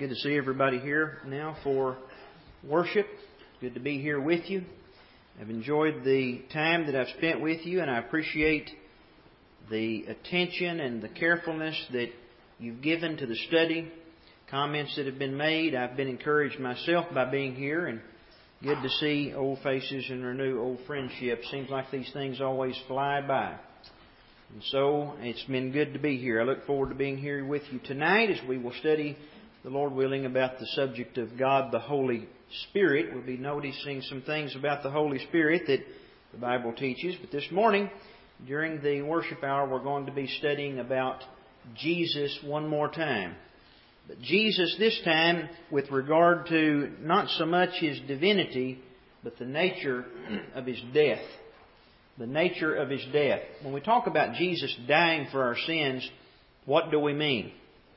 good to see everybody here now for worship. Good to be here with you. I've enjoyed the time that I've spent with you, and I appreciate the attention and the carefulness that you've given to the study, comments that have been made. I've been encouraged myself by being here, and good to see old faces and renew old friendships. Seems like these things always fly by. And so it's been good to be here. I look forward to being here with you tonight as we will study, the Lord willing, about the subject of God the Holy Spirit. We'll be noticing some things about the Holy Spirit that the Bible teaches. But this morning, during the worship hour, we're going to be studying about Jesus one more time. But Jesus this time with regard to not so much His divinity, but the nature of His death. The nature of His death. When we talk about Jesus dying for our sins, what do we mean?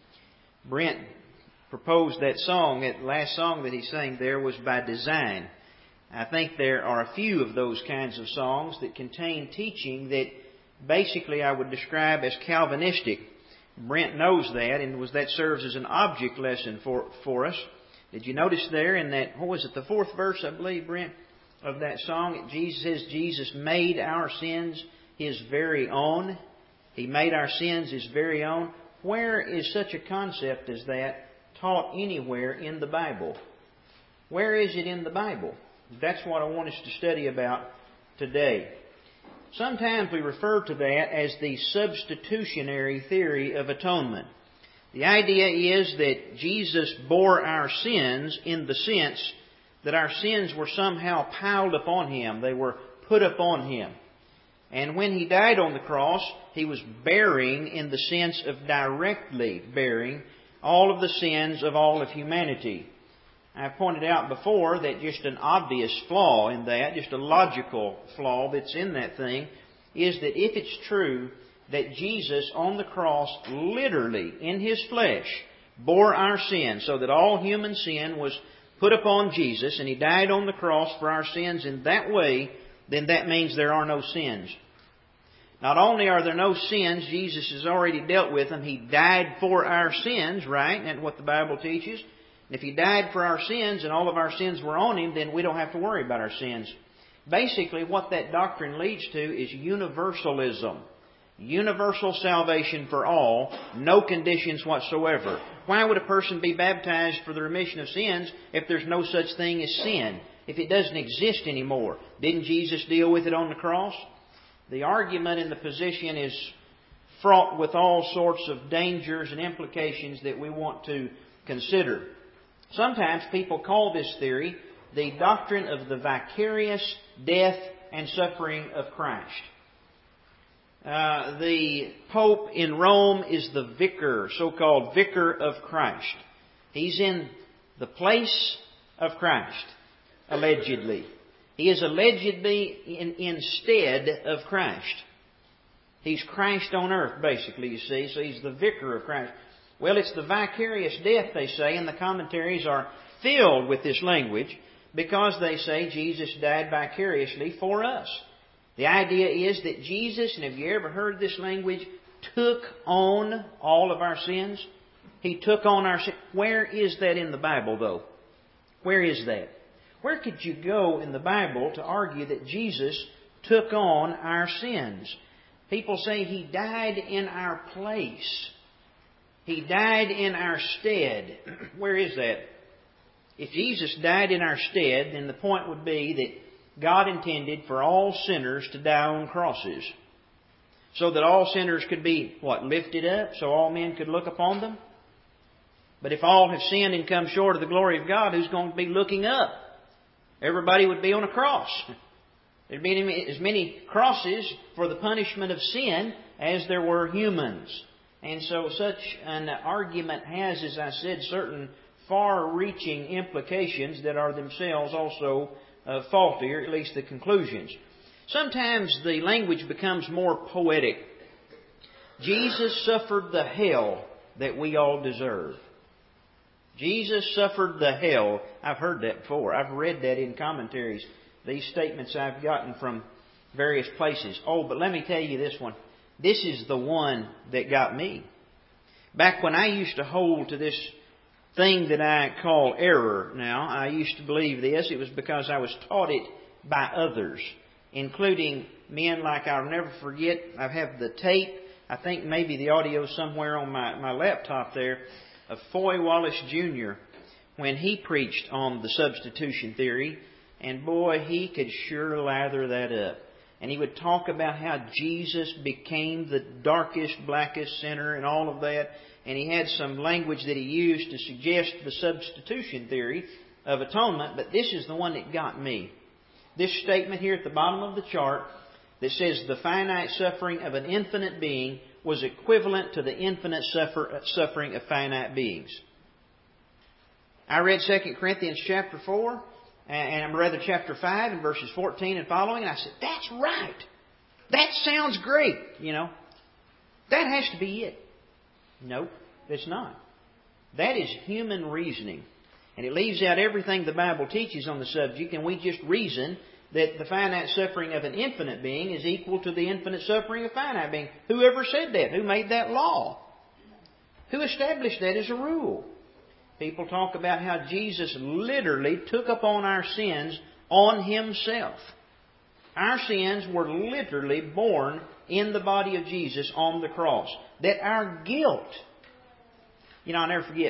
Brent proposed that song. That last song that he sang there was by design. I think there are a few of those kinds of songs that contain teaching that basically I would describe as Calvinistic. Brent knows that, and that serves as an object lesson for us. Did you notice there in that, what was it, the fourth verse, I believe, Brent, of that song? Jesus says Jesus made our sins His very own. He made our sins His very own. Where is such a concept as that taught anywhere in the Bible? Where is it in the Bible? That's what I want us to study about today. Sometimes we refer to that as the substitutionary theory of atonement. The idea is that Jesus bore our sins in the sense that our sins were somehow piled upon Him. They were put upon Him. And when He died on the cross, He was bearing, in the sense of directly bearing, all of the sins of all of humanity. I've pointed out before that just an obvious flaw in that, just a logical flaw that's in that thing, is that if it's true that Jesus on the cross literally, in His flesh, bore our sins, so that all human sin was put upon Jesus, and He died on the cross for our sins in that way, then that means there are no sins. Not only are there no sins, Jesus has already dealt with them. He died for our sins, right? That's what the Bible teaches. And if He died for our sins and all of our sins were on Him, then we don't have to worry about our sins. Basically, what that doctrine leads to is universalism. Universal salvation for all, no conditions whatsoever. Why would a person be baptized for the remission of sins if there's no such thing as sin? If it doesn't exist anymore? Didn't Jesus deal with it on the cross? The argument and the position is fraught with all sorts of dangers and implications that we want to consider. Sometimes people call this theory the doctrine of the vicarious death and suffering of Christ. The Pope in Rome is the vicar, so-called vicar of Christ. He's in the place of Christ, allegedly. He is allegedly instead of Christ. He's Christ on earth, basically, you see. So He's the vicar of Christ. Well, it's the vicarious death, they say, and the commentaries are filled with this language because they say Jesus died vicariously for us. The idea is that Jesus, and have you ever heard this language, took on all of our sins? He took on our sins. Where is that in the Bible, though? Where is that? Where could you go in the Bible to argue that Jesus took on our sins? People say He died in our place. He died in our stead. Where is that? If Jesus died in our stead, then the point would be that God intended for all sinners to die on crosses, so that all sinners could be, lifted up, so all men could look upon them? But if all have sinned and come short of the glory of God, who's going to be looking up? Everybody would be on a cross. There'd be as many crosses for the punishment of sin as there were humans. And so such an argument has, as I said, certain far-reaching implications that are themselves also faulty, or at least the conclusions. Sometimes the language becomes more poetic. Jesus suffered the hell that we all deserve. Jesus suffered the hell. I've heard that before. I've read that in commentaries. These statements I've gotten from various places. Oh, but let me tell you this one. This is the one that got me. Back when I used to hold to this thing that I call error now. I used to believe this. It was because I was taught it by others, including men like, I'll never forget, I have the tape, I think maybe the audio somewhere on my laptop there, of Foy Wallace Jr. when he preached on the substitution theory. And boy, he could sure lather that up. And he would talk about how Jesus became the darkest, blackest sinner and all of that. And he had some language that he used to suggest the substitution theory of atonement. But this is the one that got me. This statement here at the bottom of the chart that says the finite suffering of an infinite being was equivalent to the infinite suffering of finite beings. I read 2 Corinthians chapter 4, and rather chapter 5 and verses 14 and following, and I said, that's right. That sounds great, you know. That has to be it. Nope, it's not. That is human reasoning. And it leaves out everything the Bible teaches on the subject, and we just reason that the finite suffering of an infinite being is equal to the infinite suffering of a finite being. Whoever said that? Who made that law? Who established that as a rule? People talk about how Jesus literally took upon our sins on Himself. Our sins were literally borne in the body of Jesus on the cross. That our guilt... You know, I'll never forget,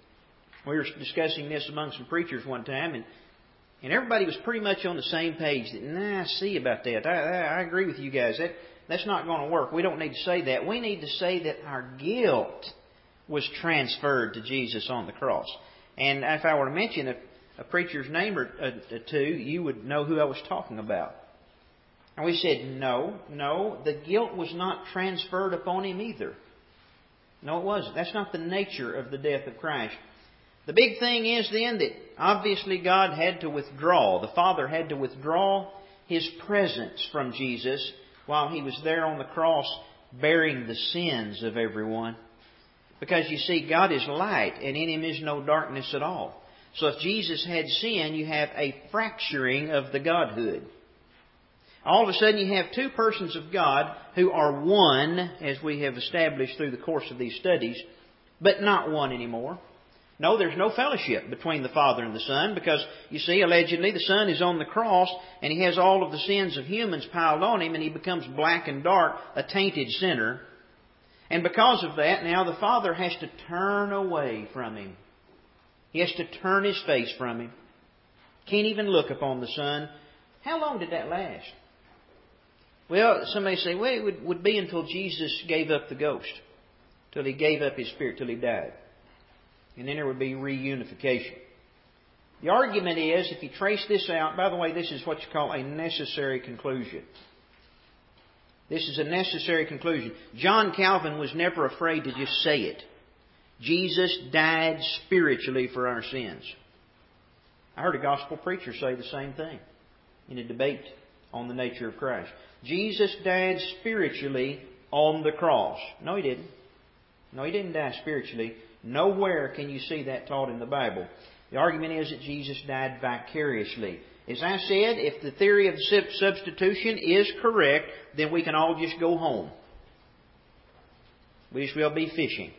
we were discussing this among some preachers one time, and everybody was pretty much on the same page. That, I see about that. I agree with you guys. That's not going to work. We don't need to say that. We need to say that our guilt was transferred to Jesus on the cross. And if I were to mention a preacher's name or two, you would know who I was talking about. And we said, no, the guilt was not transferred upon Him either. No, it wasn't. That's not the nature of the death of Christ. The big thing is then that obviously God had to withdraw. The Father had to withdraw His presence from Jesus while He was there on the cross bearing the sins of everyone. Because you see, God is light and in Him is no darkness at all. So if Jesus had sin, you have a fracturing of the Godhood. All of a sudden you have two persons of God who are one, as we have established through the course of these studies, but not one anymore. No, there's no fellowship between the Father and the Son because, you see, allegedly the Son is on the cross and He has all of the sins of humans piled on Him and He becomes black and dark, a tainted sinner. And because of that, now the Father has to turn away from Him. He has to turn His face from Him. Can't even look upon the Son. How long did that last? Well, somebody say, well, it would be until Jesus gave up the ghost, till He gave up His Spirit, till He died. And then there would be reunification. The argument is, if you trace this out, by the way, this is what you call a necessary conclusion. This is a necessary conclusion. John Calvin was never afraid to just say it. Jesus died spiritually for our sins. I heard a gospel preacher say the same thing in a debate on the nature of Christ. Jesus died spiritually on the cross. No, He didn't. No, He didn't die spiritually. Nowhere can you see that taught in the Bible. The argument is that Jesus died vicariously. As I said, if the theory of substitution is correct, then we can all just go home. We just will be fishing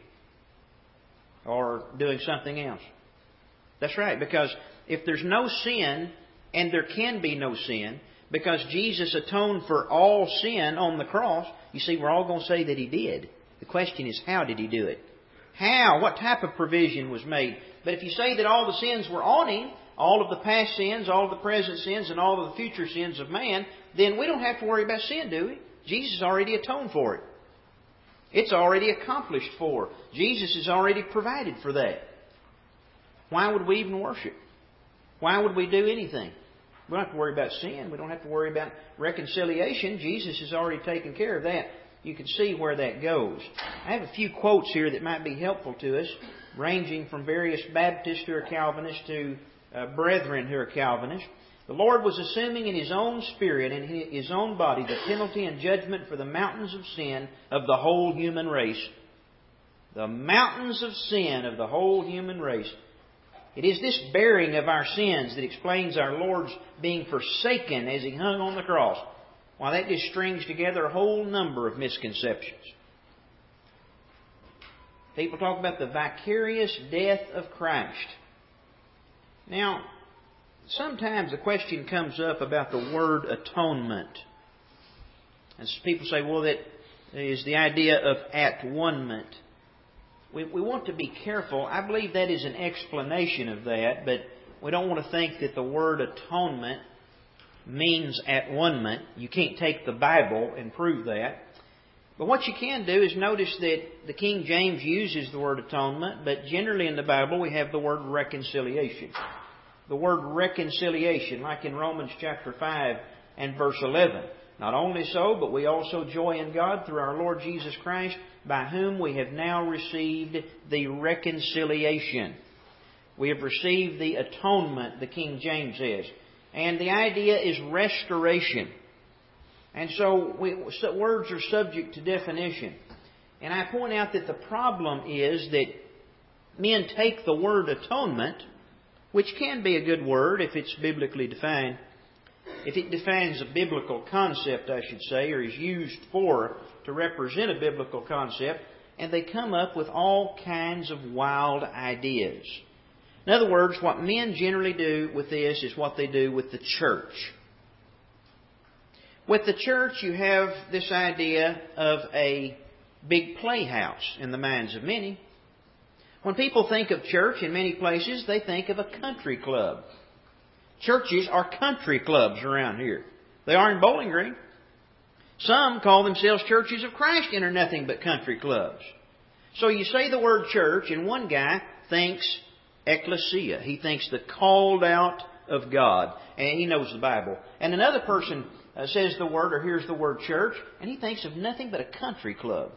or doing something else. That's right, because if there's no sin, and there can be no sin, because Jesus atoned for all sin on the cross, you see, we're all going to say that He did. The question is, how did He do it? How? What type of provision was made? But if you say that all the sins were on Him, all of the past sins, all of the present sins, and all of the future sins of man, then we don't have to worry about sin, do we? Jesus already atoned for it. It's already accomplished for. Jesus has already provided for that. Why would we even worship? Why would we do anything? We don't have to worry about sin. We don't have to worry about reconciliation. Jesus has already taken care of that. You can see where that goes. I have a few quotes here that might be helpful to us, ranging from various Baptists who are Calvinists to brethren who are Calvinists. The Lord was assuming in His own spirit and His own body the penalty and judgment for the mountains of sin of the whole human race. The mountains of sin of the whole human race. It is this bearing of our sins that explains our Lord's being forsaken as He hung on the cross. Well, that just strings together a whole number of misconceptions. People talk about the vicarious death of Christ. Now, sometimes the question comes up about the word atonement. And people say, well, that is the idea of at-one-ment. We want to be careful. I believe that is an explanation of that, but we don't want to think that the word atonement means at-one-ment. You can't take the Bible and prove that. But what you can do is notice that the King James uses the word atonement, but generally in the Bible we have the word reconciliation. The word reconciliation, like in Romans chapter 5 and verse 11. Not only so, but we also joy in God through our Lord Jesus Christ, by whom we have now received the reconciliation. We have received the atonement, the King James says. And the idea is restoration. And so words are subject to definition. And I point out that the problem is that men take the word atonement, which can be a good word if it's biblically defined, if it defines a biblical concept, I should say, or is used to represent a biblical concept, and they come up with all kinds of wild ideas. In other words, what men generally do with this is what they do with the church. With the church, you have this idea of a big playhouse in the minds of many. When people think of church in many places, they think of a country club. Churches are country clubs around here. They are in Bowling Green. Some call themselves Churches of Christ and are nothing but country clubs. So you say the word church, and one guy thinks ecclesia. He thinks the called out of God. And he knows the Bible. And another person says the word or hears the word church, and he thinks of nothing but a country club.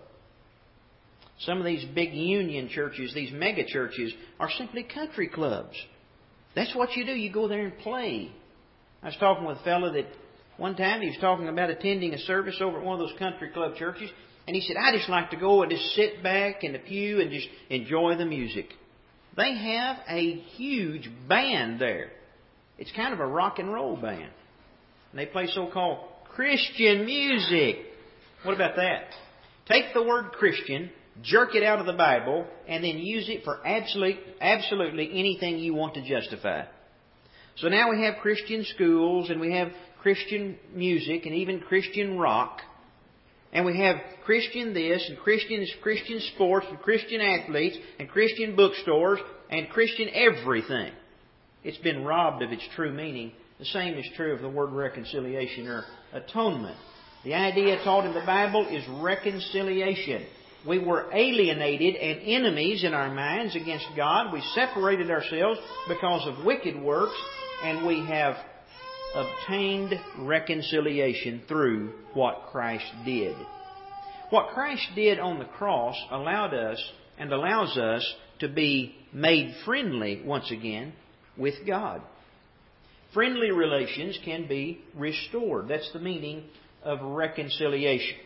Some of these big union churches, these mega churches, are simply country clubs. That's what you do. You go there and play. I was talking with a fellow that one time he was talking about attending a service over at one of those country club churches, and he said, I just like to go and just sit back in the pew and just enjoy the music. They have a huge band there. It's kind of a rock and roll band. And they play so-called Christian music. What about that? Take the word Christian, jerk it out of the Bible, and then use it for absolutely anything you want to justify. So now we have Christian schools, and we have Christian music, and even Christian rock. And we have Christian this, and Christian sports, and Christian athletes, and Christian bookstores, and Christian everything. It's been robbed of its true meaning. The same is true of the word reconciliation or atonement. The idea taught in the Bible is reconciliation. We were alienated and enemies in our minds against God. We separated ourselves because of wicked works, and we have obtained reconciliation through what Christ did. What Christ did on the cross allowed us and allows us to be made friendly once again with God. Friendly relations can be restored. That's the meaning of reconciliation.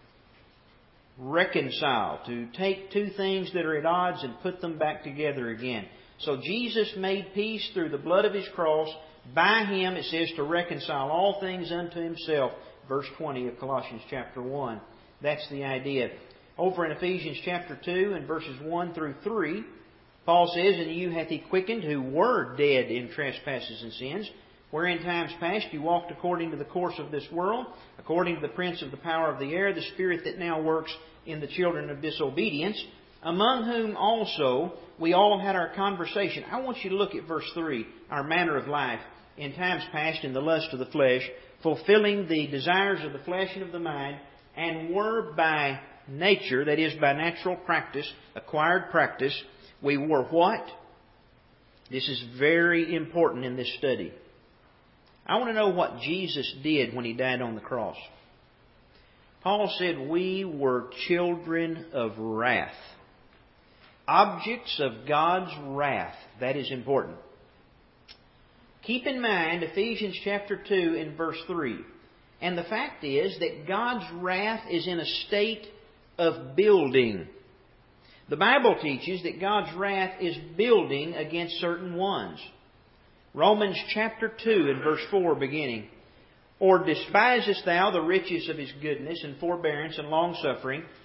Reconcile, to take two things that are at odds and put them back together again. So Jesus made peace through the blood of His cross. By Him, it says, to reconcile all things unto Himself. Verse 20 of Colossians chapter 1. That's the idea. Over in Ephesians chapter 2 and verses 1 through 3, Paul says, And you hath He quickened who were dead in trespasses and sins, where in times past you walked according to the course of this world, according to the prince of the power of the air, the spirit that now works in the children of disobedience, among whom also we all had our conversation. I want you to look at verse 3, our manner of life in times past in the lust of the flesh, fulfilling the desires of the flesh and of the mind, and were by nature, that is by natural practice, acquired practice, we were what? This is very important in this study. I want to know what Jesus did when He died on the cross. Paul said we were children of wrath. Objects of God's wrath. That is important. Keep in mind Ephesians chapter 2 and verse 3. And the fact is that God's wrath is in a state of building. The Bible teaches that God's wrath is building against certain ones. Romans chapter 2 and verse 4 beginning. Or despisest thou the riches of His goodness and forbearance and longsuffering,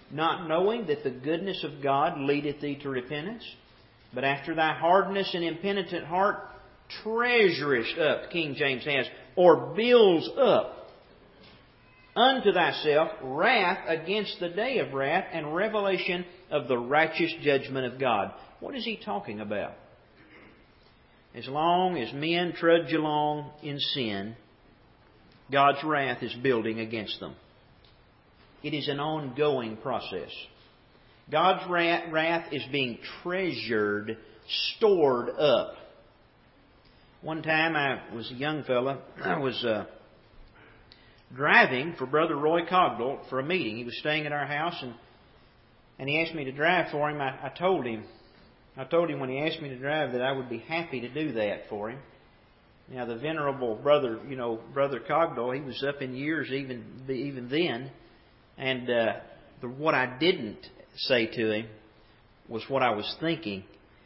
not knowing that the goodness of God leadeth thee to repentance? But after thy hardness and impenitent heart treasurest up, King James has, or builds up unto thyself wrath against the day of wrath and revelation of the righteous judgment of God. What is he talking about? As long as men trudge along in sin, God's wrath is building against them. It is an ongoing process. God's wrath is being treasured, stored up. One time I was a young fella. I was driving for Brother Roy Cogdell for a meeting. He was staying at our house, and he asked me to drive for him. I told him when he asked me to drive that I would be happy to do that for him. Now, the venerable brother, Brother Cogdell, he was up in years even then. And what I didn't say to him was what I was thinking.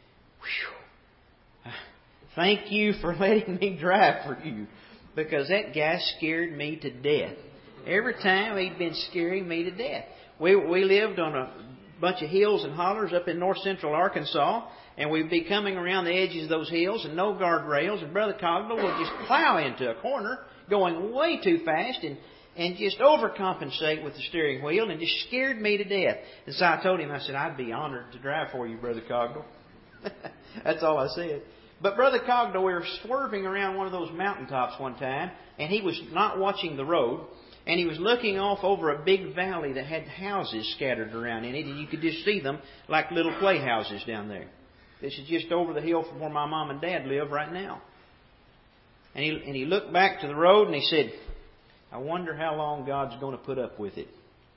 Whew. Thank you for letting me drive for you. Because that guy scared me to death. Every time he'd been scaring me to death. We lived on a bunch of hills and hollers up in north central Arkansas. And we'd be coming around the edges of those hills and no guardrails. And Brother Cogdell would just plow into a corner going way too fast and just overcompensate with the steering wheel and just scared me to death. And so I told him, I said, I'd be honored to drive for you, Brother Cogdell. That's all I said. But Brother Cogdell, we were swerving around one of those mountaintops one time, and he was not watching the road, and he was looking off over a big valley that had houses scattered around in it, and you could just see them like little playhouses down there. This is just over the hill from where my mom and dad live right now. And he looked back to the road and he said, I wonder how long God's going to put up with it.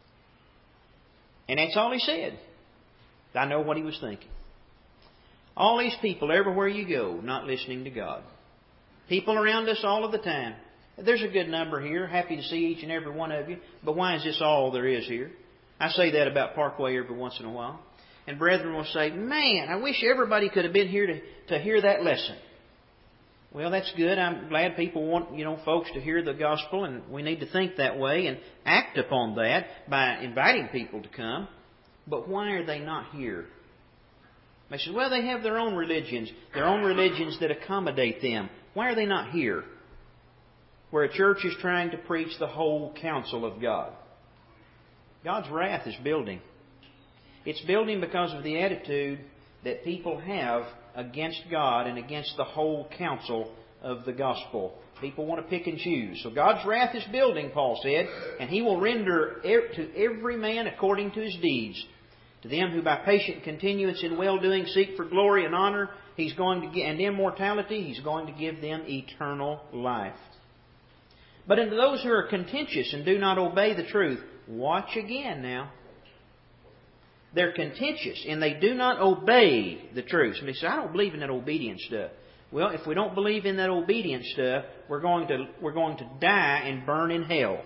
And that's all he said. I know what he was thinking. All these people everywhere you go not listening to God. People around us all of the time. There's a good number here. Happy to see each and every one of you. But why is this all there is here? I say that about Parkway every once in a while. And brethren will say, man, I wish everybody could have been here to hear that lesson. Well, that's good. I'm glad people want, folks to hear the gospel, and we need to think that way and act upon that by inviting people to come. But why are they not here? They say, well, they have their own religions that accommodate them. Why are they not here? Where a church is trying to preach the whole counsel of God. God's wrath is building. It's building because of the attitude that people have against God and against the whole counsel of the gospel. People want to pick and choose. So God's wrath is building, Paul said, and He will render to every man according to his deeds. To them who by patient continuance in well-doing seek for glory and honor, He's going to and immortality, He's going to give them eternal life. But unto those who are contentious and do not obey the truth, watch again now. They're contentious and they do not obey the truth. Somebody says, I don't believe in that obedience stuff. Well, if we don't believe in that obedience stuff, we're going to die and burn in hell.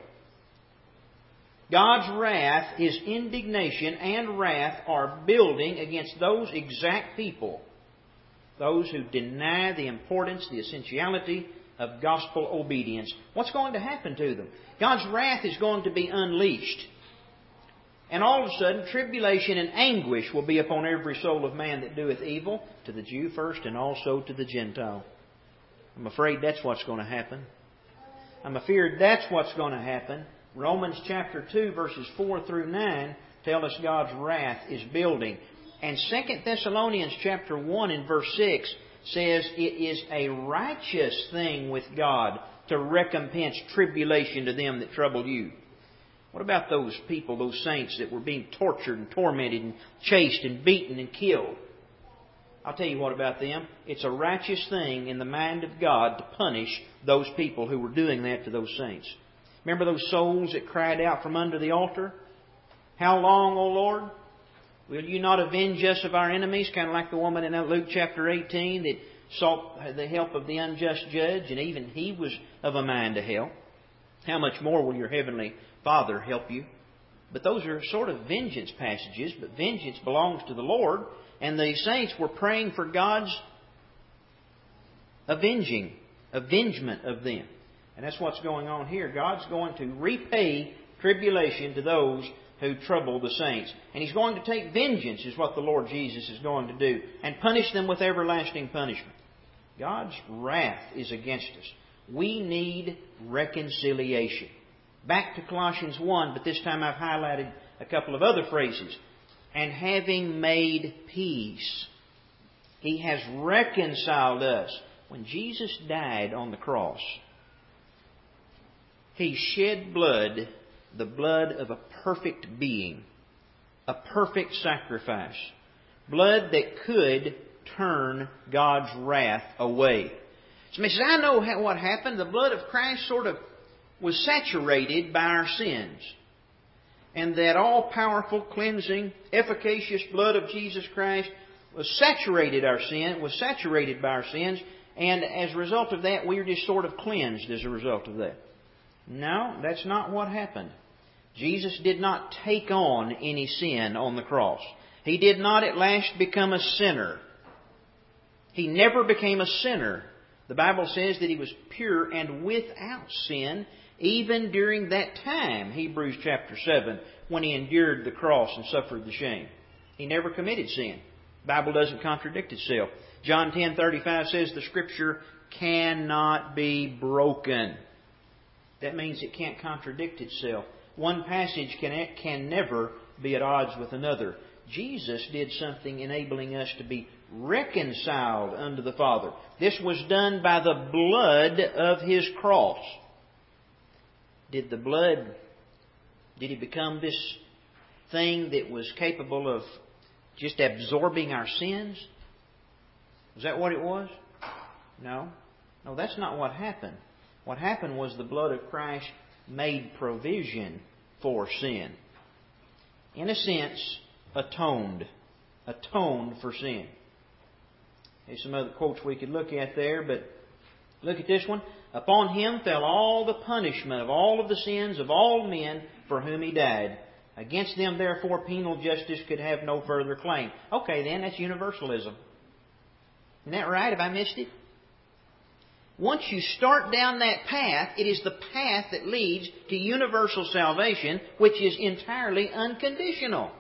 God's wrath, His indignation and wrath are building against those exact people. Those who deny the importance, the essentiality of gospel obedience. What's going to happen to them? God's wrath is going to be unleashed. And all of a sudden, tribulation and anguish will be upon every soul of man that doeth evil, to the Jew first and also to the Gentile. I'm afraid that's what's going to happen. I'm afeared that's what's going to happen. Romans chapter 2 verses 4 through 9 tell us God's wrath is building. And 2 Thessalonians chapter 1 and verse 6 says it is a righteous thing with God to recompense tribulation to them that trouble you. What about those people, those saints that were being tortured and tormented and chased and beaten and killed? I'll tell you what about them. It's a righteous thing in the mind of God to punish those people who were doing that to those saints. Remember those souls that cried out from under the altar? How long, O Lord? Will you not avenge us of our enemies? Kind of like the woman in Luke chapter 18 that sought the help of the unjust judge, and even he was of a mind to help. How much more will your heavenly Father help you? But those are sort of vengeance passages, but vengeance belongs to the Lord, and the saints were praying for God's avengement of them. And that's what's going on here. God's going to repay tribulation to those who trouble the saints. And He's going to take vengeance, is what the Lord Jesus is going to do, and punish them with everlasting punishment. God's wrath is against us. We need reconciliation. Back to Colossians 1, but this time I've highlighted a couple of other phrases. And having made peace, He has reconciled us. When Jesus died on the cross, He shed blood, the blood of a perfect being, a perfect sacrifice. Blood that could turn God's wrath away. Somebody says, I know what happened. The blood of Christ sort of was saturated by our sins. And that all-powerful, cleansing, efficacious blood of Jesus Christ was saturated by our sins. And as a result of that, we were just sort of cleansed as a result of that. No, that's not what happened. Jesus did not take on any sin on the cross. He did not at last become a sinner. He never became a sinner. The Bible says that He was pure and without sin even during that time, Hebrews chapter 7, when He endured the cross and suffered the shame. He never committed sin. The Bible doesn't contradict itself. John 10:35 says the Scripture cannot be broken. That means it can't contradict itself. One passage can never be at odds with another. Jesus did something enabling us to be reconciled unto the Father. This was done by the blood of His cross. Did He become this thing that was capable of just absorbing our sins? Was that what it was? No. No, that's not what happened. What happened was the blood of Christ made provision for sin. In a sense, atoned for sin. There's some other quotes we could look at there, but look at this one. Upon Him fell all the punishment of all of the sins of all men for whom He died. Against them, therefore, penal justice could have no further claim. Okay, then, that's universalism. Isn't that right? Have I missed it? Once you start down that path, it is the path that leads to universal salvation, which is entirely unconditional.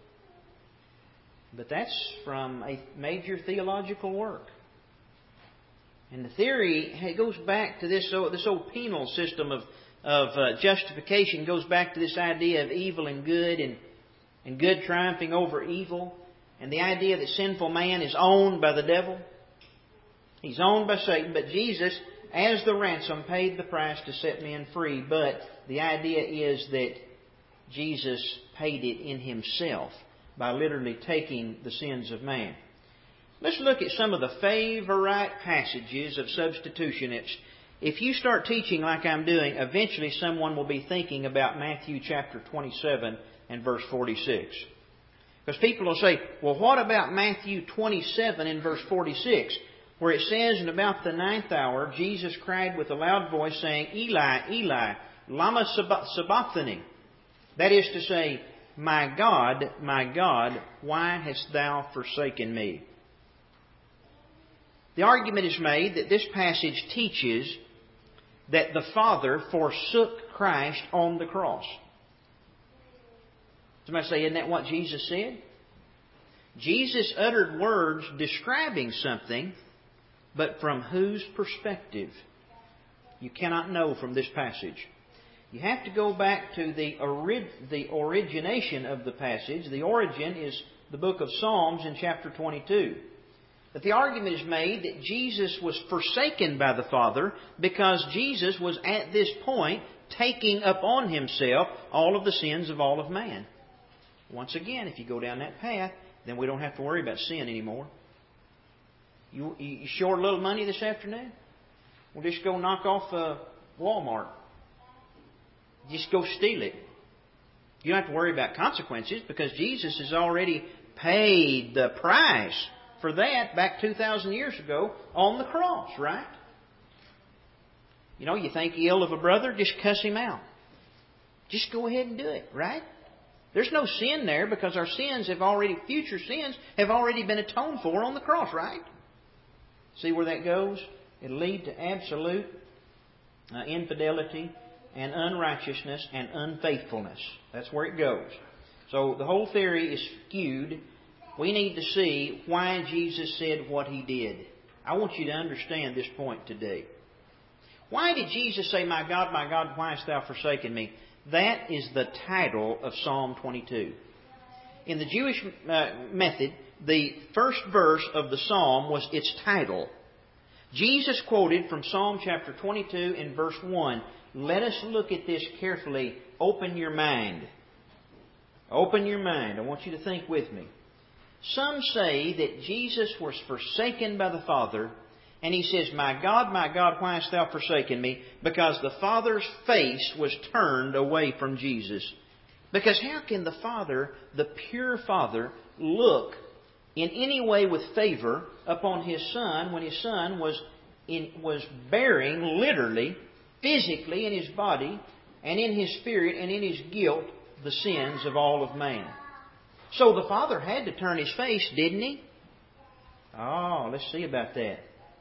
But that's from a major theological work. And the theory, it goes back to this old penal system of justification, goes back to this idea of evil and good triumphing over evil, and the idea that sinful man is owned by the devil. He's owned by Satan, but Jesus, as the ransom, paid the price to set men free. But the idea is that Jesus paid it in Himself by literally taking the sins of man. Let's look at some of the favorite passages of substitution. If you start teaching like I'm doing, eventually someone will be thinking about Matthew chapter 27 and verse 46. Because people will say, well, what about Matthew 27 and verse 46? Where it says, in about the 9th hour, Jesus cried with a loud voice, saying, Eli, Eli, lama sabachthani. That is to say, my God, why hast Thou forsaken me? The argument is made that this passage teaches that the Father forsook Christ on the cross. Somebody say, isn't that what Jesus said? Jesus uttered words describing something, but from whose perspective? You cannot know from this passage. You have to go back to the origination of the passage. The origin is the book of Psalms in chapter 22. But the argument is made that Jesus was forsaken by the Father because Jesus was at this point taking upon Himself all of the sins of all of man. Once again, if you go down that path, then we don't have to worry about sin anymore. You short a little money this afternoon? We'll just go knock off Walmart. Just go steal it. You don't have to worry about consequences because Jesus has already paid the price for that back 2,000 years ago on the cross, right? You know, you think ill of a brother, just cuss him out. Just go ahead and do it, right? There's no sin there because our sins future sins have already been atoned for on the cross, right? See where that goes? It'll lead to absolute infidelity and unrighteousness and unfaithfulness. That's where it goes. So the whole theory is skewed. We need to see why Jesus said what He did. I want you to understand this point today. Why did Jesus say, my God, why hast Thou forsaken me? That is the title of Psalm 22. In the Jewish method, the first verse of the psalm was its title. Jesus quoted from Psalm chapter 22 in verse 1. Let us look at this carefully. Open your mind. Open your mind. I want you to think with me. Some say that Jesus was forsaken by the Father, and He says, my God, why hast Thou forsaken me? Because the Father's face was turned away from Jesus. Because how can the Father, the pure Father, look in any way with favor upon His Son when His Son was bearing literally, physically in His body and in His spirit and in His guilt the sins of all of man? So the Father had to turn His face, didn't He? Oh, let's see about that.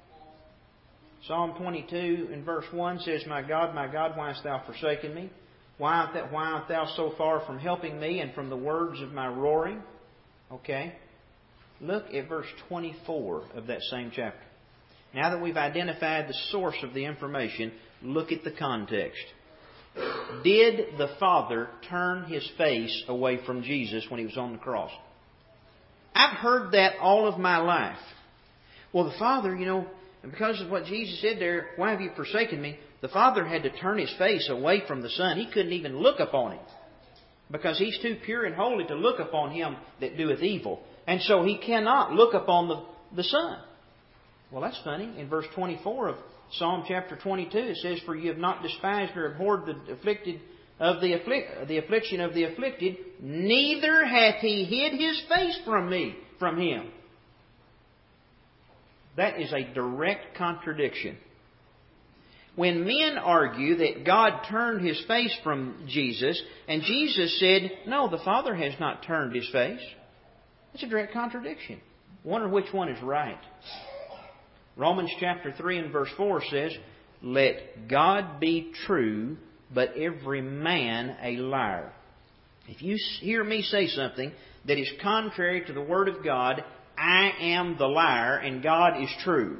Psalm 22 in verse 1 says, my God, why hast Thou forsaken me? Why art Thou so far from helping me and from the words of my roaring? Okay. Look at verse 24 of that same chapter. Now that we've identified the source of the information, look at the context. Did the Father turn His face away from Jesus when He was on the cross? I've heard that all of my life. Well, the Father, because of what Jesus said there, why have you forsaken me? The Father had to turn His face away from the Son. He couldn't even look upon Him, because He's too pure and holy to look upon him that doeth evil. And so He cannot look upon the Son. Well, that's funny. In verse 24 of Psalm chapter 22, it says, for you have not despised or abhorred the afflicted of the affliction of the afflicted, neither hath He hid His face from him. That is a direct contradiction. When men argue that God turned His face from Jesus, and Jesus said, no, the Father has not turned His face. It's a direct contradiction. Wonder which one is right. Romans chapter 3 and verse 4 says, let God be true, but every man a liar. If you hear me say something that is contrary to the Word of God, I am the liar and God is true.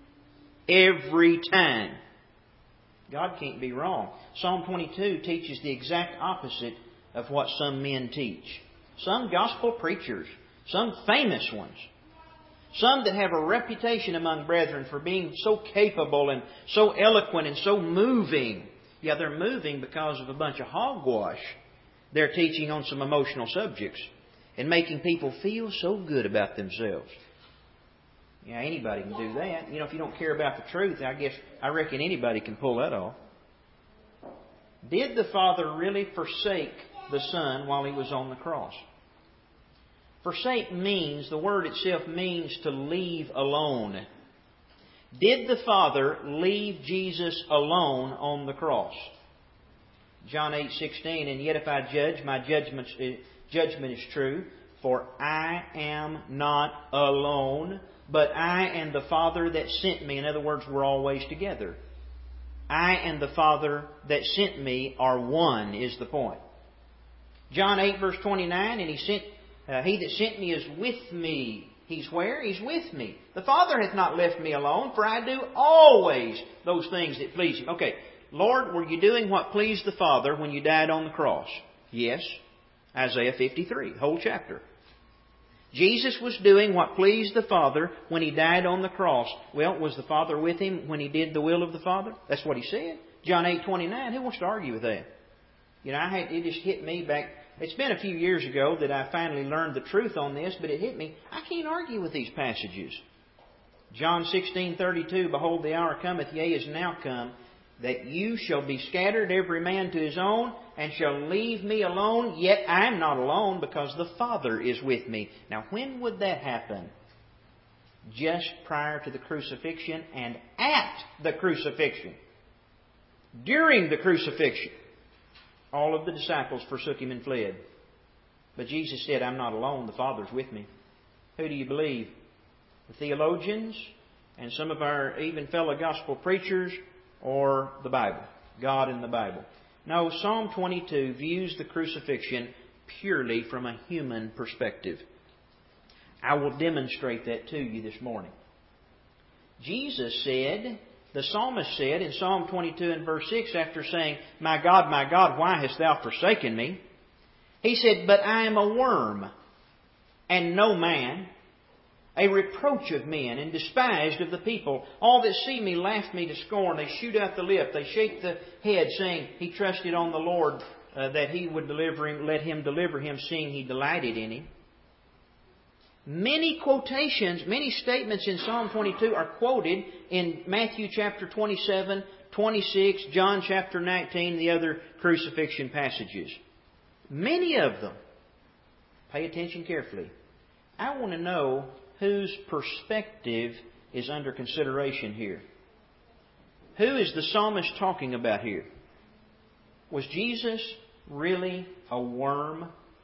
Every time. God can't be wrong. Psalm 22 teaches the exact opposite of what some men teach. Some gospel preachers, some famous ones, some that have a reputation among brethren for being so capable and so eloquent and so moving. Yeah, they're moving because of a bunch of hogwash. They're teaching on some emotional subjects and making people feel so good about themselves. Yeah, anybody can do that. If you don't care about the truth, I reckon anybody can pull that off. Did the Father really forsake the Son while He was on the cross? Forsake the word itself means to leave alone. Did the Father leave Jesus alone on the cross? John 8:16, and yet if I judge, my judgment is true, for I am not alone, but I and the Father that sent me. In other words, we're always together. I and the Father that sent me are one, is the point. John 8 verse 29, and He that sent me is with me. He's where? He's with me. The Father hath not left me alone, for I do always those things that please Him. Okay, Lord, were you doing what pleased the Father when you died on the cross? Yes. Isaiah 53, whole chapter. Jesus was doing what pleased the Father when He died on the cross. Well, was the Father with Him when He did the will of the Father? That's what He said. John 8:29, who wants to argue with that? It just hit me back. It's been a few years ago that I finally learned the truth on this, but it hit me. I can't argue with these passages. John 16:32, behold, the hour cometh, yea, is now come, that you shall be scattered every man to his own, and shall leave me alone, yet I am not alone, because the Father is with me. Now, when would that happen? Just prior to the crucifixion and at the crucifixion. During the crucifixion, all of the disciples forsook Him and fled. But Jesus said, I'm not alone, the Father's with me. Who do you believe? The theologians and some of our even fellow gospel preachers, or the Bible? God and the Bible. No, Psalm 22 views the crucifixion purely from a human perspective. I will demonstrate that to you this morning. Jesus said, the psalmist said in Psalm 22 and verse 6, after saying, my God, why hast thou forsaken me? He said, but I am a worm and no man, a reproach of men and despised of the people. All that see me laugh me to scorn. They shoot out the lip. They shake the head, saying, he trusted on the Lord that He would deliver him. Let Him deliver him, seeing He delighted in him. Many quotations, many statements in Psalm 22 are quoted in Matthew chapter 27, 26, John chapter 19, the other crucifixion passages. Many of them. Pay attention carefully. I want to know whose perspective is under consideration here. Who is the psalmist talking about here? Was Jesus really a worm?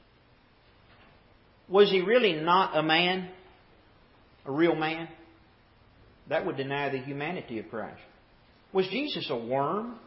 Was He really not a man? A real man? That would deny the humanity of Christ. Was Jesus a worm?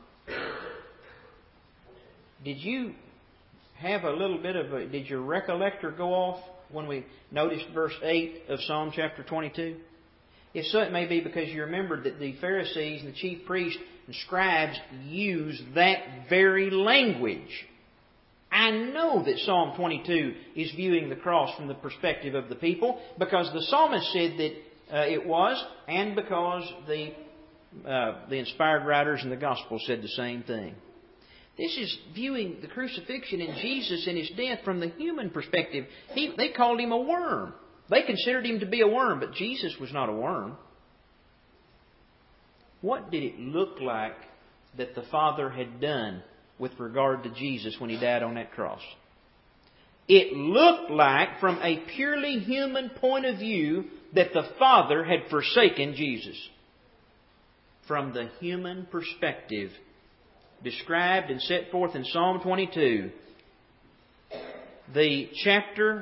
Did you have a little bit of did your recollector go off when we noticed verse 8 of Psalm chapter 22? If so, it may be because you remembered that the Pharisees and the chief priests and scribes used that very language. I know that Psalm 22 is viewing the cross from the perspective of the people because the psalmist said that it was, and because the inspired writers in the Gospel said the same thing. This is viewing the crucifixion and Jesus and His death from the human perspective. They called Him a worm. They considered Him to be a worm, but Jesus was not a worm. What did it look like that the Father had done with regard to Jesus when He died on that cross? It looked like, from a purely human point of view, that the Father had forsaken Jesus. From the human perspective, described and set forth in Psalm 22, the chapter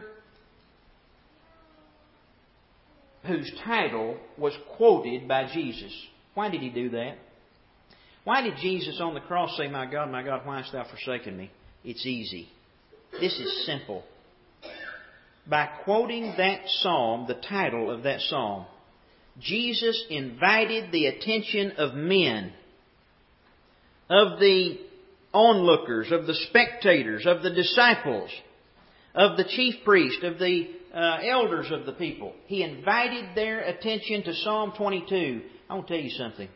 whose title was quoted by Jesus. Why did He do that? Why did Jesus on the cross say, my God, why hast thou forsaken me? It's easy. This is simple. By quoting that psalm, the title of that psalm, Jesus invited the attention of men, of the onlookers, of the spectators, of the disciples, of the chief priest, of the elders of the people. He invited their attention to Psalm 22. I want to tell you something.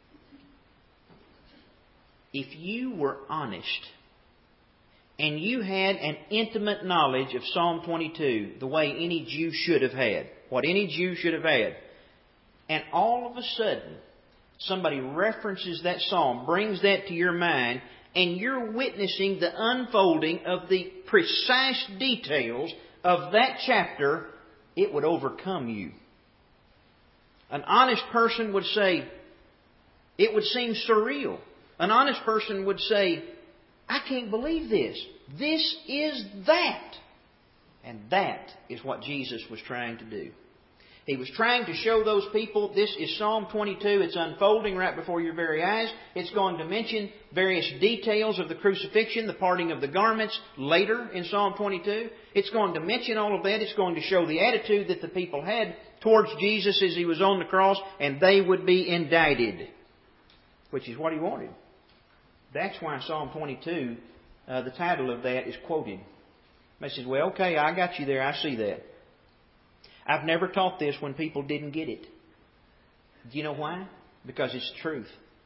If you were honest and you had an intimate knowledge of Psalm 22, the way any Jew should have had, what any Jew should have had, and all of a sudden somebody references that psalm, brings that to your mind, and you're witnessing the unfolding of the precise details of that chapter, it would overcome you. An honest person would say, it would seem surreal. An honest person would say, I can't believe this. This is that. And that is what Jesus was trying to do. He was trying to show those people, this is Psalm 22. It's unfolding right before your very eyes. It's going to mention various details of the crucifixion, the parting of the garments later in Psalm 22. It's going to mention all of that. It's going to show the attitude that the people had towards Jesus as He was on the cross, and they would be indicted, which is what He wanted. That's why Psalm 22, the title of that is quoted. They said, well, okay, I got you there. I see that. I've never taught this when people didn't get it. Do you know why? Because it's truth.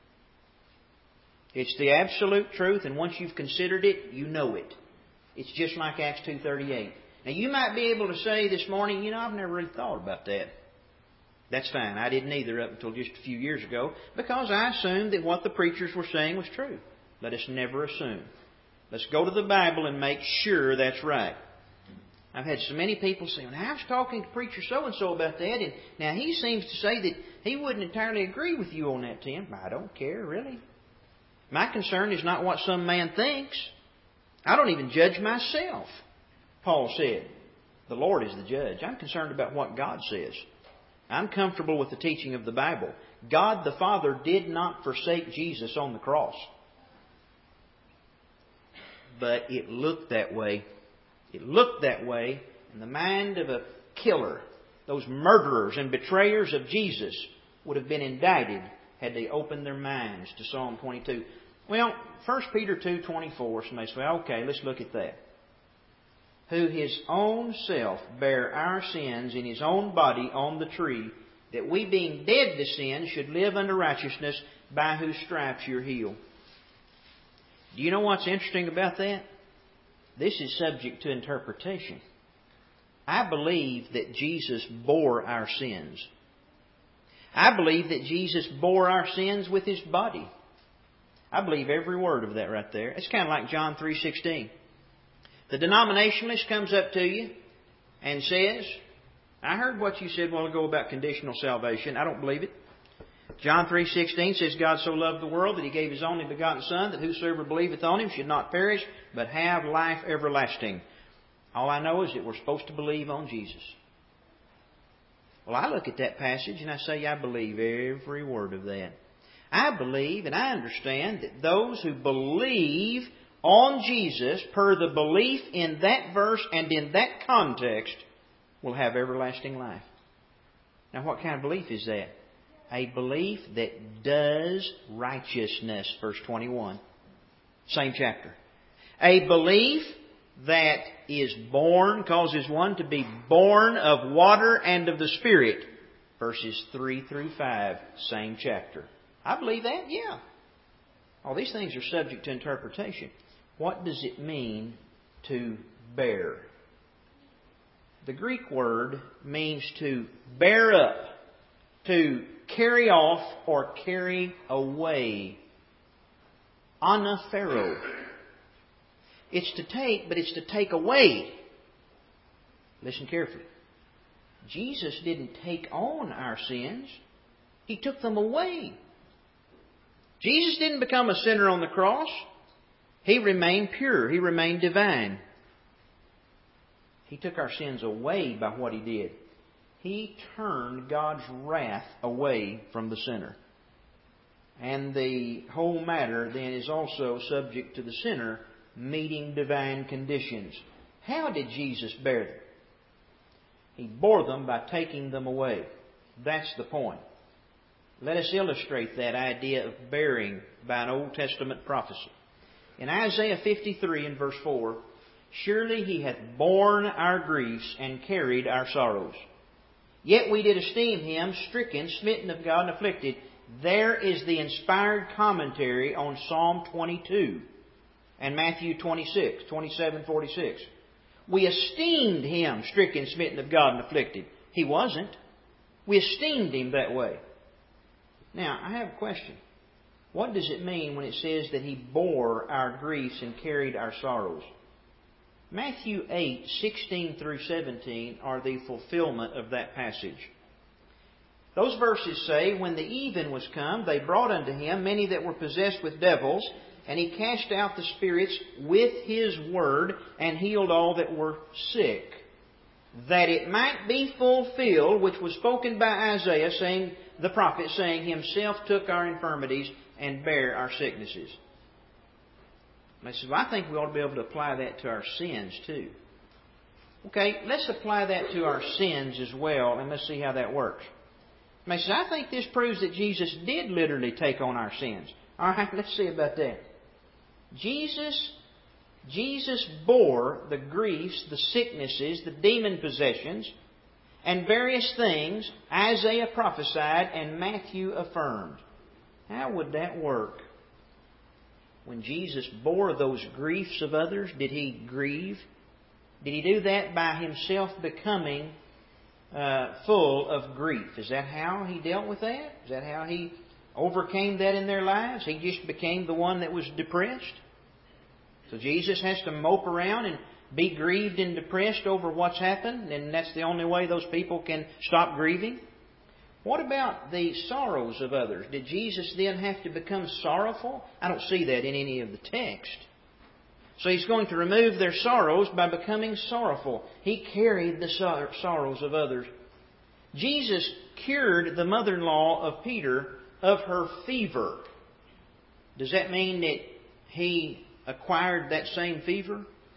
It's the absolute truth, and once you've considered it, you know it. It's just like Acts 2:38. Now, you might be able to say this morning, I've never really thought about that. That's fine. I didn't either up until just a few years ago, because I assumed that what the preachers were saying was true. Let us never assume. Let's go to the Bible and make sure that's right. I've had so many people say, well, I was talking to preacher so-and-so about that, and now he seems to say that he wouldn't entirely agree with you on that, Tim. I don't care, really. My concern is not what some man thinks. I don't even judge myself, Paul said. The Lord is the judge. I'm concerned about what God says. I'm comfortable with the teaching of the Bible. God the Father did not forsake Jesus on the cross. But it looked that way It looked that way in the mind of a killer. Those murderers and betrayers of Jesus would have been indicted had they opened their minds to Psalm 22. Well, 1 Peter 2:24, somebody say, okay, let's look at that. Who His own self bare our sins in His own body on the tree, that we being dead to sin should live unto righteousness, by whose stripes you're healed. Do you know what's interesting about that? This is subject to interpretation. I believe that Jesus bore our sins. I believe that Jesus bore our sins with His body. I believe every word of that right there. It's kind of like John 3:16. The denominationalist comes up to you and says, I heard what you said a while ago about conditional salvation. I don't believe it. John 3:16 says, God so loved the world that He gave His only begotten Son, that whosoever believeth on Him should not perish, but have life everlasting. All I know is that we're supposed to believe on Jesus. Well, I look at that passage and I say, I believe every word of that. I believe and I understand that those who believe on Jesus, per the belief in that verse and in that context, will have everlasting life. Now, what kind of belief is that? A belief that does righteousness, verse 21. Same chapter. A belief that is born, causes one to be born of water and of the Spirit, verses 3 through 5, same chapter. I believe that, yeah. All these things are subject to interpretation. What does it mean to bear? The Greek word means to bear up, to carry off or carry away. Anaphero. It's to take, but it's to take away. Listen carefully. Jesus didn't take on our sins. He took them away. Jesus didn't become a sinner on the cross. He remained pure. He remained divine. He took our sins away by what He did. He turned God's wrath away from the sinner. And the whole matter then is also subject to the sinner meeting divine conditions. How did Jesus bear them? He bore them by taking them away. That's the point. Let us illustrate that idea of bearing by an Old Testament prophecy. In Isaiah 53 and verse 4, surely He hath borne our griefs and carried our sorrows. Yet we did esteem Him stricken, smitten of God, and afflicted. There is the inspired commentary on Psalm 22 and Matthew 26, 27, 46. We esteemed Him stricken, smitten of God, and afflicted. He wasn't. We esteemed Him that way. Now, I have a question. What does it mean when it says that He bore our griefs and carried our sorrows? Matthew 8, 16 through 17 are the fulfillment of that passage. Those verses say, when the even was come, they brought unto Him many that were possessed with devils, and He cast out the spirits with His word, and healed all that were sick. That it might be fulfilled, which was spoken by Isaiah, saying, the prophet, saying, Himself took our infirmities and bare our sicknesses. And I said, well, I think we ought to be able to apply that to our sins too. Okay, let's apply that to our sins as well, and let's see how that works. And I said, I think this proves that Jesus did literally take on our sins. All right, let's see about that. Jesus bore the griefs, the sicknesses, the demon possessions, and various things Isaiah prophesied and Matthew affirmed. How would that work? When Jesus bore those griefs of others, did He grieve? Did He do that by Himself becoming full of grief? Is that how He dealt with that? Is that how He overcame that in their lives? He just became the one that was depressed? So Jesus has to mope around and be grieved and depressed over what's happened, and that's the only way those people can stop grieving? What about the sorrows of others? Did Jesus then have to become sorrowful? I don't see that in any of the text. So He's going to remove their sorrows by becoming sorrowful. He carried the sorrows of others. Jesus cured the mother-in-law of Peter of her fever. Does that mean that He acquired that same fever?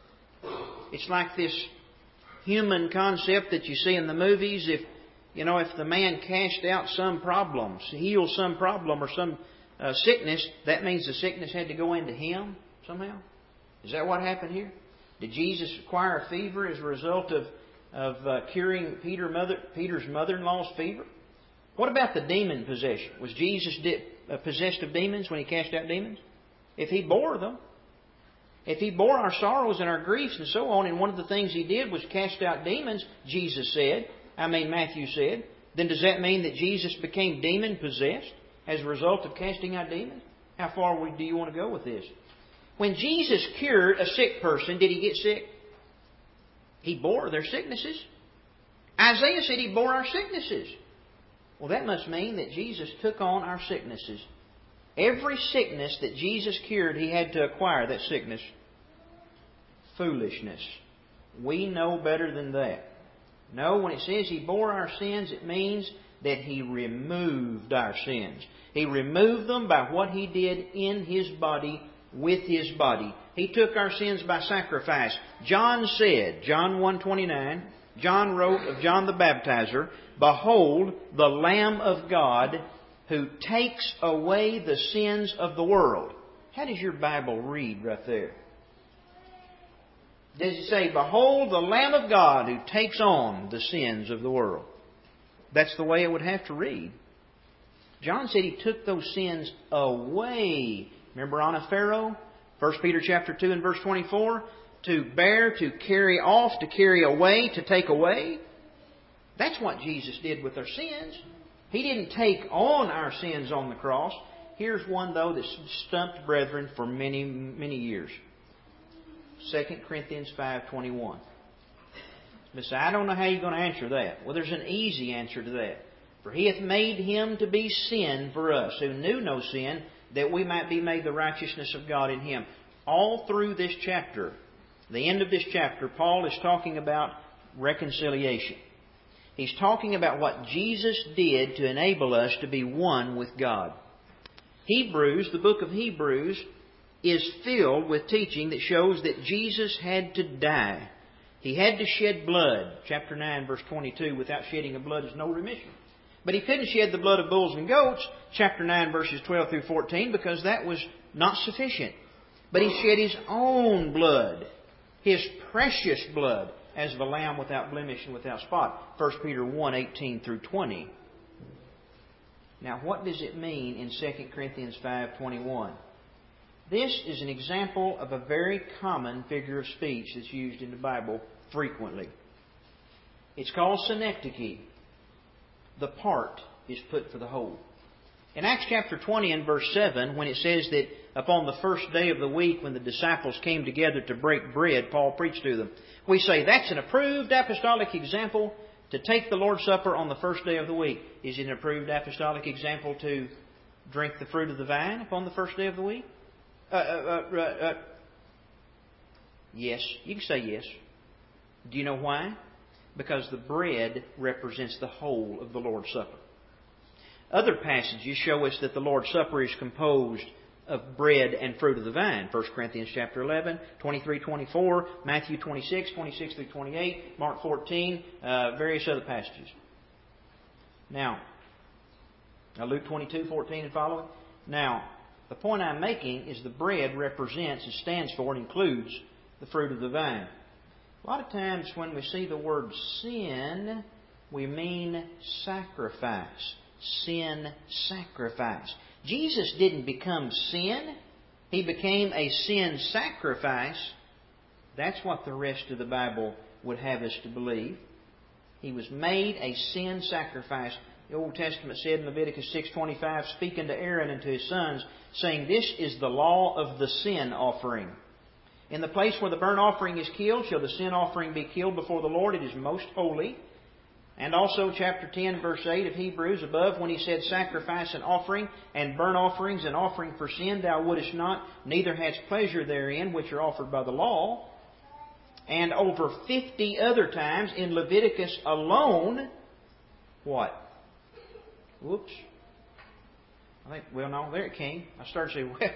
It's like this human concept that you see in the movies. If the man cast out some problems, healed some problem or some sickness, that means the sickness had to go into him somehow. Is that what happened here? Did Jesus acquire a fever as a result of curing Peter's mother-in-law's fever? What about the demon possession? Was Jesus possessed of demons when He cast out demons? If He bore them, if He bore our sorrows and our griefs and so on, and one of the things He did was cast out demons, Matthew said, then does that mean that Jesus became demon-possessed as a result of casting out demons? How far do you want to go with this? When Jesus cured a sick person, did He get sick? He bore their sicknesses. Isaiah said He bore our sicknesses. Well, that must mean that Jesus took on our sicknesses. Every sickness that Jesus cured, He had to acquire that sickness. Foolishness. We know better than that. No, when it says He bore our sins, it means that He removed our sins. He removed them by what He did in His body, with His body. He took our sins by sacrifice. John said, John 1:29, John wrote of John the Baptizer, "Behold, the Lamb of God who takes away the sins of the world." How does your Bible read right there? Does it say, "Behold, the Lamb of God who takes on the sins of the world"? That's the way it would have to read. John said He took those sins away. Remember Anna Pharaoh? 1 Peter chapter 2 and verse 24. To bear, to carry off, to carry away, to take away. That's what Jesus did with our sins. He didn't take on our sins on the cross. Here's one, though, that stumped brethren for many, many years. 2 Corinthians 5:21. You say, I don't know how you're going to answer that. Well, there's an easy answer to that. For He hath made Him to be sin for us, who knew no sin, that we might be made the righteousness of God in Him. All through this chapter, the end of this chapter, Paul is talking about reconciliation. He's talking about what Jesus did to enable us to be one with God. Hebrews, the book of Hebrews, is filled with teaching that shows that Jesus had to die. He had to shed blood. Chapter 9, verse 22, without shedding of blood is no remission. But He couldn't shed the blood of bulls and goats, chapter 9, verses 12 through 14, because that was not sufficient. But He shed His own blood, His precious blood, as of a lamb without blemish and without spot. 1 Peter 1, 18 through 20. Now, what does it mean in 2 Corinthians 5:21? This is an example of a very common figure of speech that's used in the Bible frequently. It's called synecdoche. The part is put for the whole. In Acts chapter 20 and verse 7, when it says that upon the first day of the week when the disciples came together to break bread, Paul preached to them. We say that's an approved apostolic example to take the Lord's Supper on the first day of the week. Is it an approved apostolic example to drink the fruit of the vine upon the first day of the week? Yes, you can say yes. Do you know why? Because the bread represents the whole of the Lord's Supper. Other passages show us that the Lord's Supper is composed of bread and fruit of the vine. 1 Corinthians chapter 11, 23, 24, Matthew 26, 26 through 28, Mark 14, various other passages. Now, Luke 22, 14 and following. Now, the point I'm making is the bread represents and stands for and includes the fruit of the vine. A lot of times when we see the word sin, we mean sacrifice. Sin, sacrifice. Jesus didn't become sin. He became a sin sacrifice. That's what the rest of the Bible would have us to believe. He was made a sin sacrifice. The Old Testament said in Leviticus 6:25, speaking to Aaron and to his sons, saying, "This is the law of the sin offering. In the place where the burnt offering is killed, shall the sin offering be killed before the Lord. It is most holy." And also chapter 10, verse 8 of Hebrews above, when he said, "Sacrifice and offering, and burnt offerings and offering for sin, thou wouldest not, neither hadst pleasure therein, which are offered by the law." And over 50 other times in Leviticus alone, what? Whoops. There it came. I started to say, well,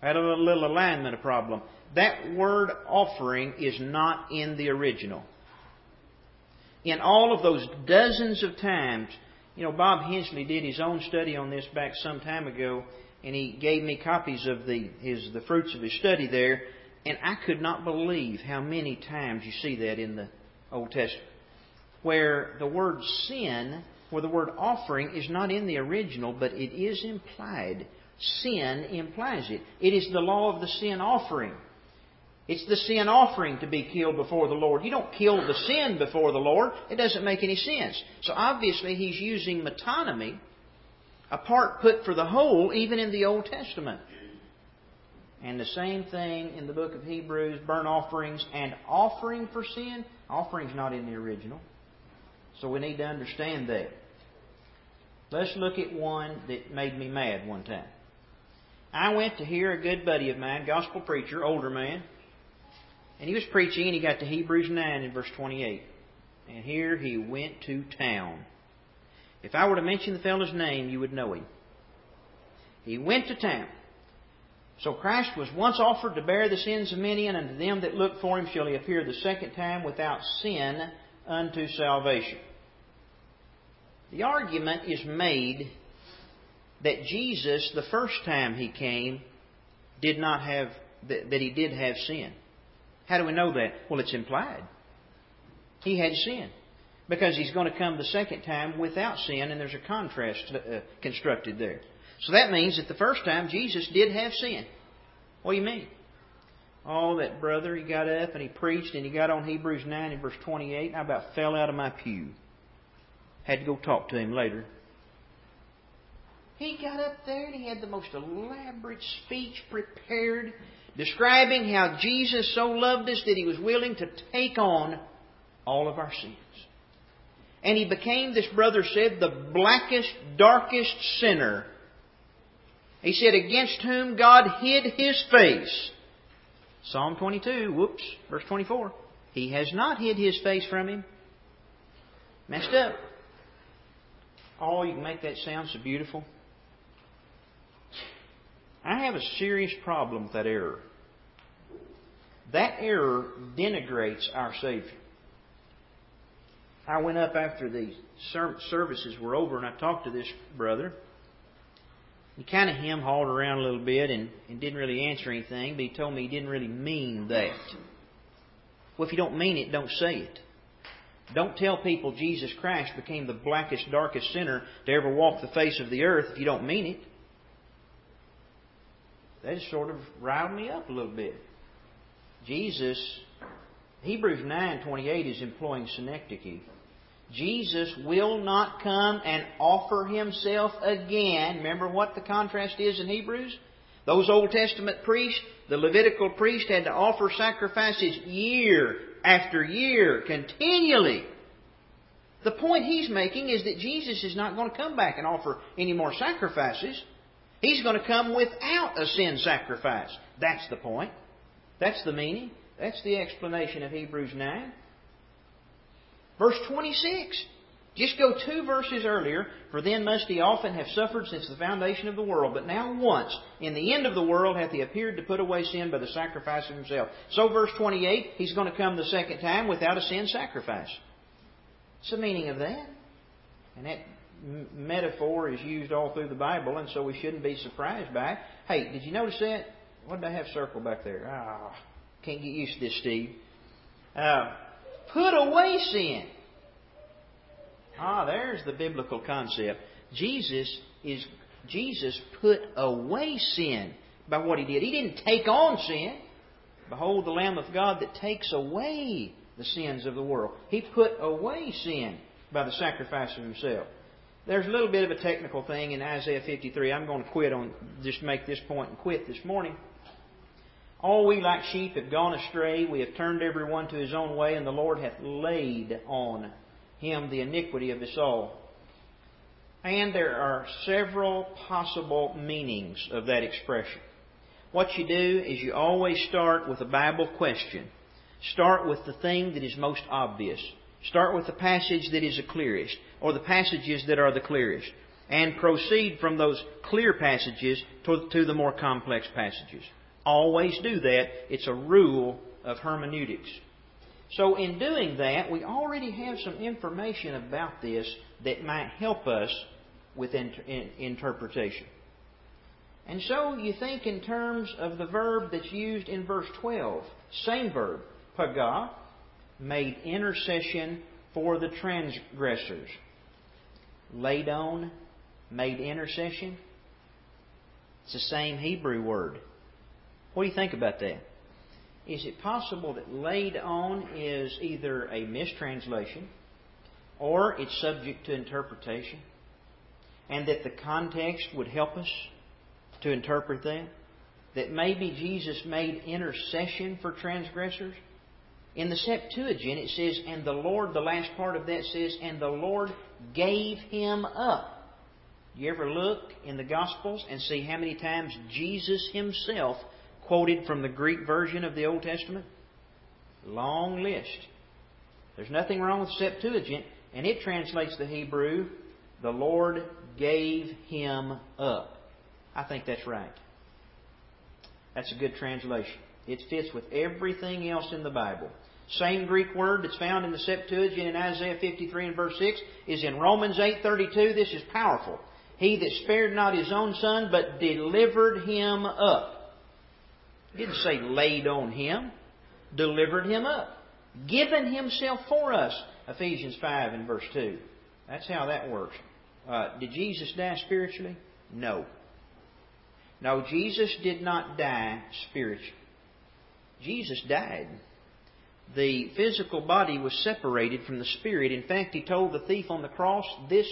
Had a little alignment problem. That word offering is not in the original. In all of those dozens of times, Bob Hensley did his own study on this back some time ago, and he gave me copies of the fruits of his study there, and I could not believe how many times you see that in the Old Testament, where the word sin, where the word offering is not in the original, but it is implied. Sin implies it. It is the law of the sin offering. It's the sin offering to be killed before the Lord. You don't kill the sin before the Lord. It doesn't make any sense. So obviously He's using metonymy, a part put for the whole, even in the Old Testament. And the same thing in the book of Hebrews, burnt offerings and offering for sin. Offering's not in the original. So we need to understand that. Let's look at one that made me mad one time. I went to hear a good buddy of mine, gospel preacher, older man, and he was preaching, and he got to Hebrews 9 in verse 28. And here he went to town. If I were to mention the fellow's name, you would know him. He went to town. So Christ was once offered to bear the sins of many, and unto them that look for Him shall He appear the second time without sin unto salvation. The argument is made that Jesus, the first time He came, did not have, that He did have sin. How do we know that? Well, it's implied. He had sin. Because He's going to come the second time without sin, and there's a contrast constructed there. So that means that the first time Jesus did have sin. What do you mean? Oh, that brother, he got up and he preached and he got on Hebrews 9 in verse 28, and I about fell out of my pew. Had to go talk to him later. He got up there and he had the most elaborate speech prepared, describing how Jesus so loved us that He was willing to take on all of our sins. And He became, this brother said, the blackest, darkest sinner. He said, against whom God hid His face. Psalm 22, verse 24. He has not hid His face from him. Messed up. Oh, you can make that sound so beautiful. I have a serious problem with that error. That error denigrates our Savior. I went up after the services were over and I talked to this brother. He kind of hem-hawed around a little bit and didn't really answer anything, but he told me he didn't really mean that. Well, if you don't mean it, don't say it. Don't tell people Jesus Christ became the blackest, darkest sinner to ever walk the face of the earth if you don't mean it. That just sort of riled me up a little bit. Jesus, Hebrews 9:28 is employing synecdoche. Jesus will not come and offer Himself again. Remember what the contrast is in Hebrews? Those Old Testament priests, the Levitical priest, had to offer sacrifices year after year, continually. The point he's making is that Jesus is not going to come back and offer any more sacrifices. He's going to come without a sin sacrifice. That's the point. That's the meaning. That's the explanation of Hebrews 9. Verse 26. Just go 2 verses earlier. For then must He often have suffered since the foundation of the world. But now once, in the end of the world, hath He appeared to put away sin by the sacrifice of Himself. So verse 28, He's going to come the second time without a sin sacrifice. What's the meaning of that? And that metaphor is used all through the Bible, and so we shouldn't be surprised by it. Hey, did you notice that? What did I have circled back there? Can't get used to this, Steve. Put away sin. There's the biblical concept. Jesus put away sin by what He did. He didn't take on sin. Behold the Lamb of God that takes away the sins of the world. He put away sin by the sacrifice of Himself. There's a little bit of a technical thing in Isaiah 53. I'm going to just make this point and quit this morning. All we like sheep have gone astray. We have turned every one to his own way, and the Lord hath laid on Him the iniquity of us all. And there are several possible meanings of that expression. What you do is you always start with a Bible question. Start with the thing that is most obvious. Start with the passage that is the clearest, or the passages that are the clearest. and proceed from those clear passages to the more complex passages. Always do that. It's a rule of hermeneutics. So in doing that, we already have some information about this that might help us with interpretation. And so you think in terms of the verb that's used in verse 12. Same verb, pagah, made intercession for the transgressors. Laid on, made intercession. It's the same Hebrew word. What do you think about that? Is it possible that laid on is either a mistranslation or it's subject to interpretation, and that the context would help us to interpret that? That maybe Jesus made intercession for transgressors? In the Septuagint it says, and the Lord, the last part of that says, and the Lord gave him up. You ever look in the Gospels and see how many times Jesus Himself quoted from the Greek version of the Old Testament? Long list. There's nothing wrong with the Septuagint, and it translates the Hebrew, the Lord gave him up. I think that's right. That's a good translation. It fits with everything else in the Bible. Same Greek word that's found in the Septuagint in Isaiah 53 and verse 6 is in Romans 8:32. This is powerful. He that spared not His own Son, but delivered Him up. It didn't say laid on Him. Delivered Him up. Given Himself for us. Ephesians 5 and verse 2. That's how that works. Did Jesus die spiritually? No. No, Jesus did not die spiritually. Jesus died. The physical body was separated from the spirit. In fact, He told the thief on the cross,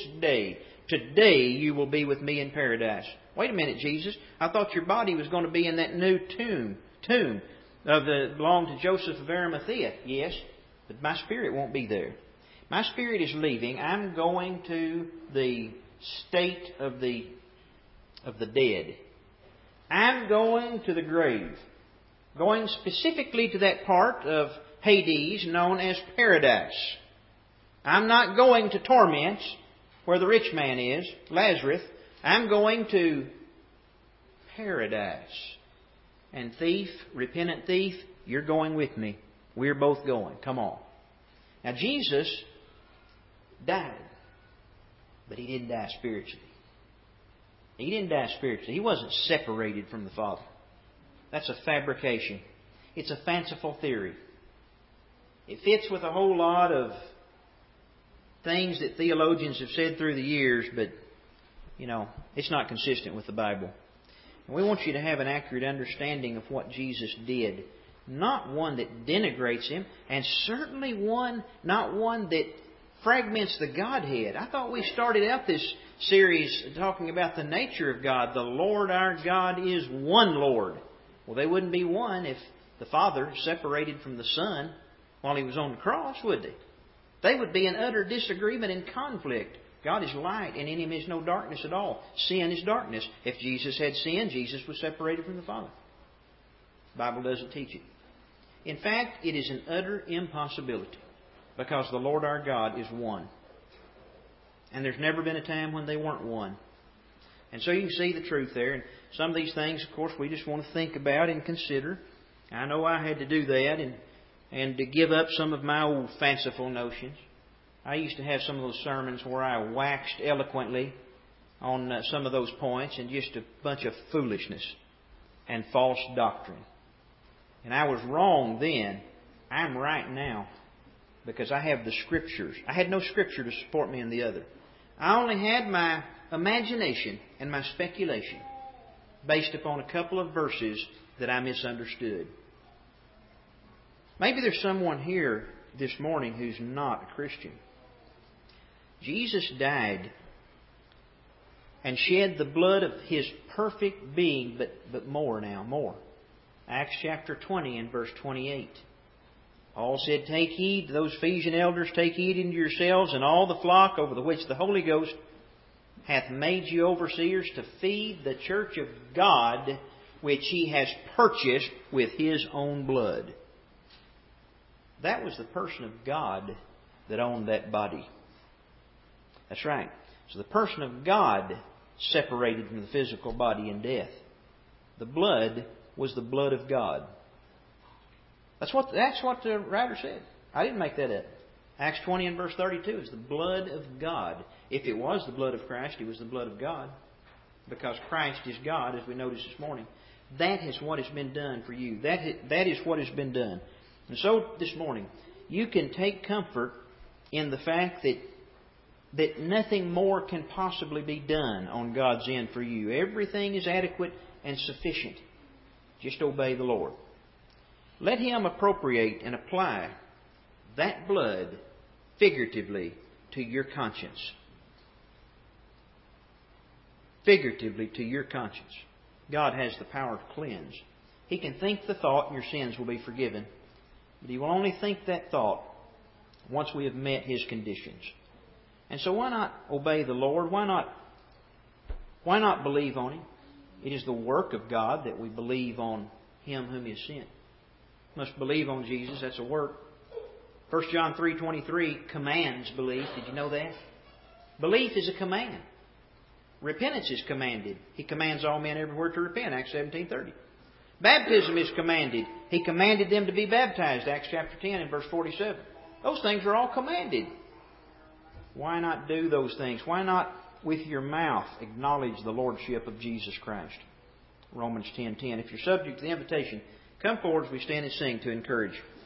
today you will be with me in paradise. Wait a minute, Jesus. I thought your body was going to be in that new tomb that belonged to Joseph of Arimathea. Yes, but my spirit won't be there. My spirit is leaving. I'm going to the state of the dead. I'm going to the grave. Going specifically to that part of Hades known as paradise. I'm not going to torments where the rich man is, Lazarus. I'm going to paradise. And thief, repentant thief, you're going with me. We're both going. Come on. Now Jesus died, but He didn't die spiritually. He didn't die spiritually. He wasn't separated from the Father. That's a fabrication. It's a fanciful theory. It fits with a whole lot of things that theologians have said through the years, but, it's not consistent with the Bible. And we want you to have an accurate understanding of what Jesus did. Not one that denigrates Him, and certainly not one that fragments the Godhead. I thought we started out this series talking about the nature of God. The Lord our God is one Lord. Well, they wouldn't be one if the Father separated from the Son while He was on the cross, would they? They would be in utter disagreement and conflict. God is light, and in Him is no darkness at all. Sin is darkness. If Jesus had sin, Jesus was separated from the Father. The Bible doesn't teach it. In fact, it is an utter impossibility, because the Lord our God is one. And there's never been a time when they weren't one. And so you can see the truth there. And some of these things, of course, we just want to think about and consider. I know I had to do that and to give up some of my old fanciful notions. I used to have some of those sermons where I waxed eloquently on some of those points and just a bunch of foolishness and false doctrine. And I was wrong then. I'm right now because I have the Scriptures. I had no Scripture to support me in the other. I only had my imagination and my speculation based upon a couple of verses that I misunderstood. Maybe there's someone here this morning who's not a Christian. Jesus died and shed the blood of His perfect being, but more. Acts chapter 20 and verse 28. Paul said, take heed, those Ephesian elders, take heed unto yourselves and all the flock over the which the Holy Ghost hath made you overseers to feed the church of God, which He has purchased with His own blood. That was the person of God that owned that body. That's right. So the person of God separated from the physical body in death. The blood was the blood of God. That's what the writer said. I didn't make that up. Acts 20 and verse 32 is the blood of God. If it was the blood of Christ, it was the blood of God. Because Christ is God, as we noticed this morning. That is what has been done for you. That is what has been done. And so this morning, you can take comfort in the fact that nothing more can possibly be done on God's end for you. Everything is adequate and sufficient. Just obey the Lord. Let Him appropriate and apply that blood figuratively to your conscience. Figuratively to your conscience. God has the power to cleanse. He can think the thought and your sins will be forgiven. But He will only think that thought once we have met His conditions. And so why not obey the Lord? Why not believe on Him? It is the work of God that we believe on Him whom He has sent. We must believe on Jesus. That's a work. 1 John 3:23 commands belief. Did you know that? Belief is a command. Repentance is commanded. He commands all men everywhere to repent. Acts 17:30. Baptism is commanded. He commanded them to be baptized. Acts chapter 10 and verse 47. Those things are all commanded. Why not do those things? Why not with your mouth acknowledge the Lordship of Jesus Christ? Romans 10:10. If you're subject to the invitation, come forward as we stand and sing to encourage